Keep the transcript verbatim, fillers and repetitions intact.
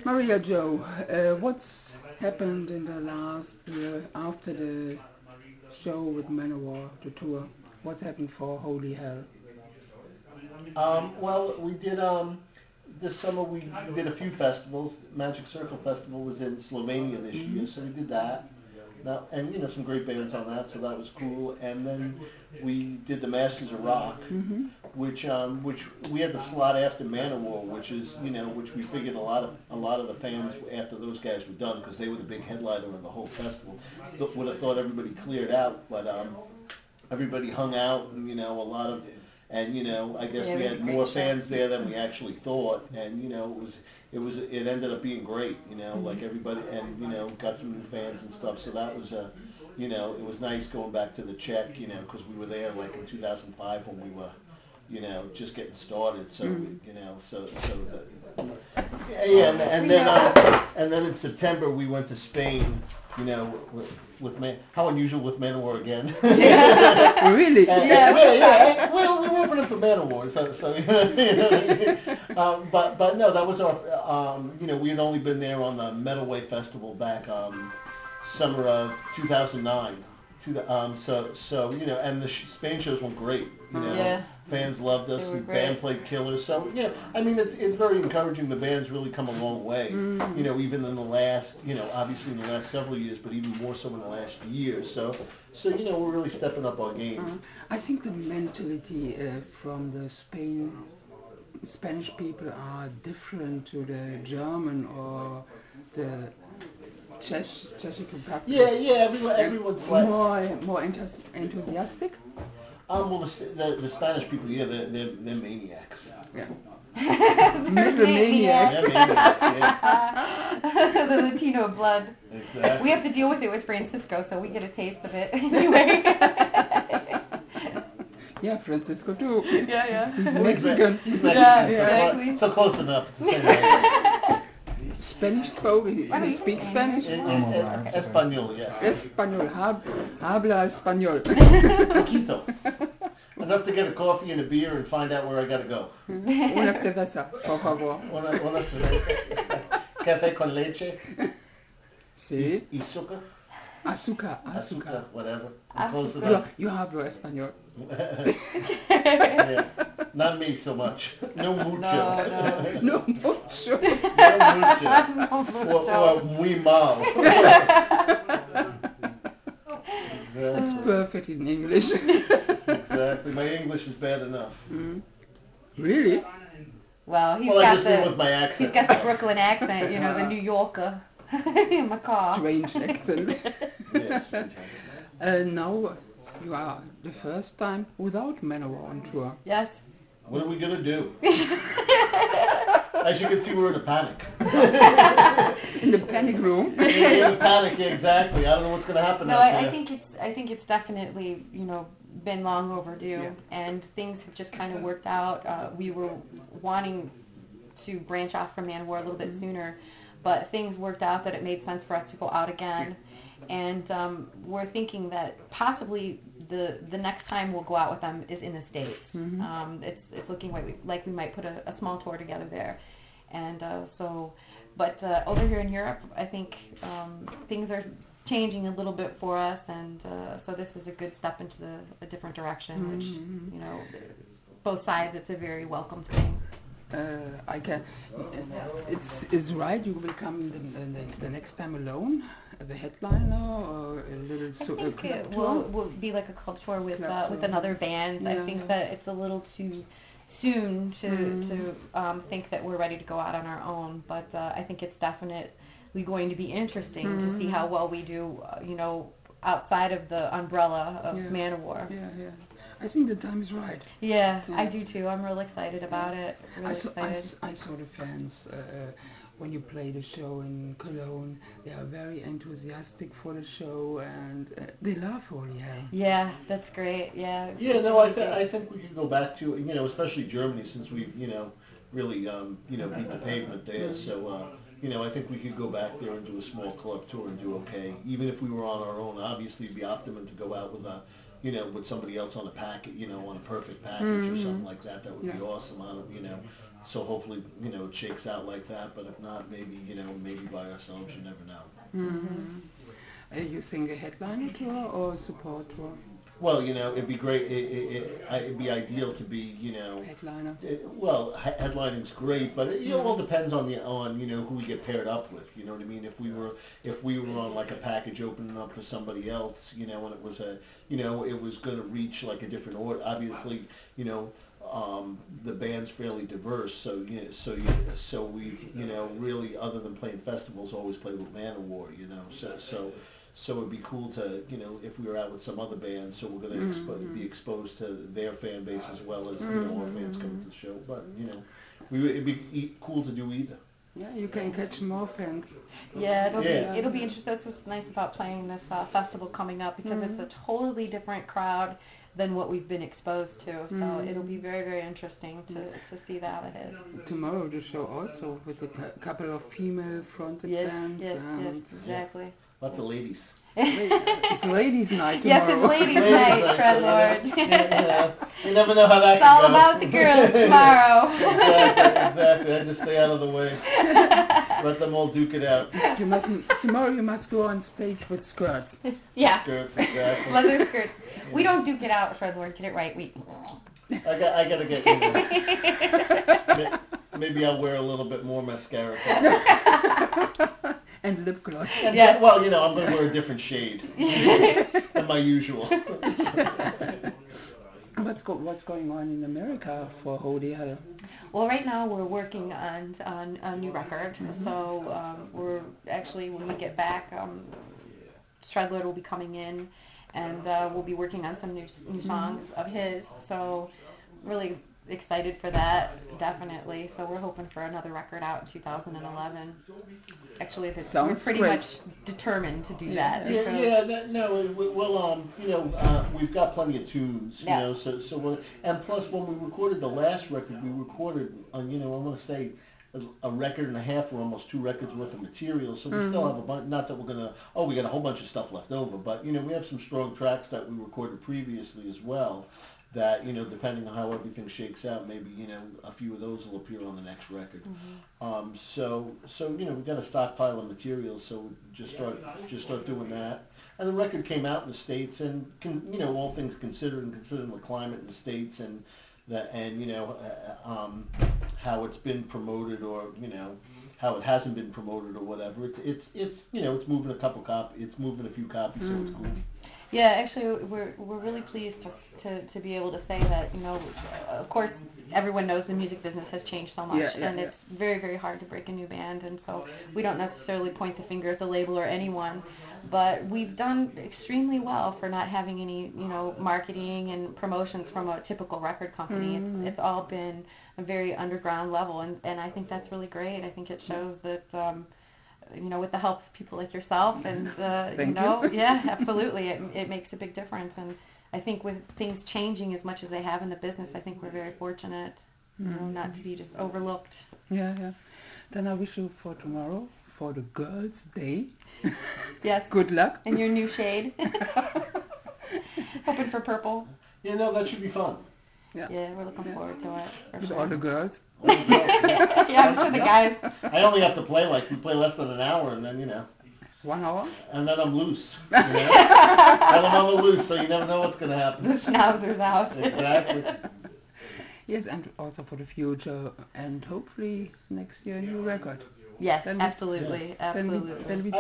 Maria Joe, uh, what's happened in the last year after the show with Manowar, the tour? What's happened for Holy Hell? Um, well, we did, um, this summer we did a few festivals. Magic Circle Festival was in Slovenia this Mm-hmm. year, so we did that. Now, and, you know, some great bands on that, so that was cool. And then we did the Masters of Rock, Mm-hmm. which um, which we had the slot after Manowar, which is you know which we figured a lot of a lot of the fans after those guys were done because they were the big headliner of the whole festival th- would have thought everybody cleared out, but um, everybody hung out and you know a lot of and you know I guess Yeah, we it was a had great more show. fans there than we actually thought, and you know it was it was it ended up being great, you know like everybody and you know got some new fans and stuff, so that was a you know it was nice going back to the Czech, you know because we were there like in two thousand five when we were you know, just getting started. So, Mm. you know, so so the, yeah, yeah, and, and then uh, and then in September we went to Spain. You know, with, with Man, how unusual with Manowar again. Really? And, Yeah, yeah, yeah. Well, we were opening for Manowar, so so you know, um, but but no, that was our. Um, you know, we had only been there on the Metalway Festival back um, summer of two thousand nine. To the, um, so so you know, and the sh- Spain shows went great. You know, Yeah. fans loved us. They were The band great. played killer. So yeah, I mean, it's it's very encouraging. The band's really come a long way. Mm. You know, even in the last, you know, obviously in the last several years, but even more so in the last year. So so you know, we're really stepping up our game. Uh, I think the mentality uh, from the Spain Spanish people are different to the German or the Czech, Czech Republic. Yeah, yeah. Everyone, They're everyone's like, more more enthus- enthusiastic. um, well, the, Sp- the the Spanish people, yeah, they're they're, they're maniacs. Yeah. They're Megalomaniacs. They're maniacs. Yeah, The Latino blood. exactly. We have to deal with it with Francisco, so we get a taste of it anyway. Yeah, Francisco too. Yeah, yeah. He's Well, he's Mexican. Me- he's Mexican, Yeah, so, exactly. clo- so close enough to say that. Spanish spoke. He, What do he you speaks think? Spanish. In, in, in Espanol, yes. Español. Hab, habla español. Poquito. Enough to get a coffee and a beer and find out where I gotta go. Una cerveza, por favor. Una, una café con leche Sí. y azúcar, Azúcar, azúcar. azúcar, whatever. I'm close Azúcar. You, enough. you hablo español. Yeah. Not me so much. No mucho. No, no. No mucho. No mucho. No Or, mucho. or muy mal. It's Exactly. perfect in English. Exactly. My English is bad enough. Mm. Really? Well, he's Well, I got just mean the with my he's accent. got the Brooklyn accent, you know, the New Yorker in my car. Strange accent. Yes, fantastic. Uh, now you are the first time without Manowar on tour. Yes. What are we gonna do? As you can see, we're in a panic. In the panic room. We're in a panic, yeah, exactly. I don't know what's gonna happen No, out I, there. I think it's I think it's definitely you know been long overdue, Yeah. and things have just kind of worked out. Uh, we were wanting to branch off from Manowar a little bit sooner, but things worked out that it made sense for us to go out again, and um, we're thinking that possibly the the next time we'll go out with them is in the States. Mhm. Um, it's it's looking like we, like we might put a, a small tour together there, and uh, so. But uh, over here in Europe, I think um, things are changing a little bit for us, and uh, so this is a good step into the, a different direction, which, Mhm. you know, both sides, it's a very welcome thing. Uh, I can. It's is right. You will come the, the, the next time alone, the headliner, or a little I so, a think club it tour? will, will be like a club tour with Club uh, tour. with another band. I Yeah, think yeah. that it's a little too soon to Mm. to um, think that we're ready to go out on our own, but uh, I think it's definitely going to be interesting to see Mhm. how well we do, uh, you know, outside of the umbrella of Yeah. Manowar. Yeah, yeah. I think the time is right. Yeah, I Yeah. do too. I'm real excited about it. Really I saw, I, excited. s- I saw the fans uh, when you play the show in Cologne. They are very enthusiastic for the show, and uh, they love Holy Hell. Yeah, that's great. Yeah. Yeah, no, I, th- I think we could go back to, you know, especially Germany, since we've, you know, really, um, you know, beat the pavement there. So, uh, you know, I think we could go back there and do a small club tour and do okay. Even if we were on our own, obviously it'd be optimum to go out with a, you know, with somebody else on a packet, you know, on a perfect package or something like that. That would be Yeah. awesome. On, you know, so hopefully, you know, it shakes out like that, but if not, maybe, you know, maybe by ourselves, you never know. Mm-hmm. Are you think a headliner tour or a support tour? Well, you know, it'd be great, it, it, it, it'd be ideal to be, you know, Headliner. it, well, he- headlining's great, but it, you know, all depends on the, on, you know, who we get paired up with, you know what I mean? If we were, if we were on like a package opening up for somebody else, you know, and it was a, you know, it was gonna reach like a different order, obviously, you know, um, the band's fairly diverse, so, you know, so, you, so we, you know, really, other than playing festivals, always play with Manowar, you know, so, so, so it'd be cool to, you know, if we were out with some other bands, so we're going to expo- Mm-hmm. be exposed to their fan base as well as, you know, our fans coming to the show. But, you know, we would, it'd be e- cool to do either. Yeah, you can catch more fans. Yeah, it'll Yeah. be it'll be interesting. That's what's nice about playing this uh, festival coming up because Mm-hmm. it's a totally different crowd than what we've been exposed to. So Mm-hmm. it'll be very very interesting to, to see how it is. Tomorrow the show also with a cou- couple of female fronted Yes, bands. yes, yes, and exactly. Lots of ladies. It's ladies' night Yes, it's tomorrow. ladies' Ladies' night, night, Fred so, Lord. You, know, you, know, you never know how that It's can all go. about the girls tomorrow. Exactly, exactly. I just stay out of the way. Let them all duke it out. You must tomorrow. You must go on stage with skirts. Yeah, Skirts, exactly. leather skirts. We don't duke it out, Fred Lord. Get it right. We. I got, I gotta get, you know, maybe I'll wear a little bit more mascara. And lip gloss. And Yes. so- well, you know, I'm going to wear a different shade than my usual. What's go, what's going on in America for Holy Hell? Well, right now we're working on, on a new record. So um, we're actually, when we get back, um, Stradlord will be coming in, and uh, we'll be working on some new new songs of his. So really excited for that, definitely. So we're hoping for another record out in two thousand eleven. Actually, that's, we're Sounds pretty great. much determined to do Yeah. that. Yeah, because- yeah, that, no, we, we'll, um, you know, uh, we've got plenty of tunes, you Yeah. know, so, so we're, and plus when we recorded the last record, we recorded, uh, you know, I want to say a, a record and a half or almost two records worth of material, so we still have a bunch, not that we're going to, oh, we got a whole bunch of stuff left over, but, you know, we have some strong tracks that we recorded previously as well, that, you know, depending on how everything shakes out, maybe, you know, a few of those will appear on the next record. Mm-hmm. Um, so, so, you know, we've got a stockpile of material, so we just start, just start doing that. And the record came out in the States, and, con, you know, all things considered, and considering the climate in the States, and, the, and you know, uh, um, how it's been promoted, or, you know, how it hasn't been promoted or whatever, it, it's, it's, you know, it's moving a couple cop, it's moving a few copies, so it's cool. Yeah, actually, we're we're really pleased to, to to be able to say that, you know, of course, everyone knows the music business has changed so much, Yeah, yeah, and yeah. it's very very hard to break a new band, and so we don't necessarily point the finger at the label or anyone, but we've done extremely well for not having any, you know, marketing and promotions from a typical record company. Mm-hmm. It's it's all been a very underground level, and and I think that's really great. I think it shows that. Um, you know, with the help of people like yourself, and uh, you Thank know, you. yeah, absolutely, it, it makes a big difference. And I think with things changing as much as they have in the business, I think we're very fortunate, you know, not to be just overlooked. Yeah, yeah. Then I wish you for tomorrow, for the Girls' Day. Yes. Good luck. And your new shade. Hoping for purple. You know, that should be fun. Yeah. Yeah, we're looking forward to it. For With sure. all the girls. Yeah, I'm sure the guys. I only have to play like, we play less than an hour, and then, you know, One hour. and then I'm loose. You know? And I'm on the loose, so you never know what's going to The happen. schnauzers out. Exactly. Yes, and also for the future, and hopefully next year a new record. Yes, Then we- absolutely, Yes. Then we, absolutely. then we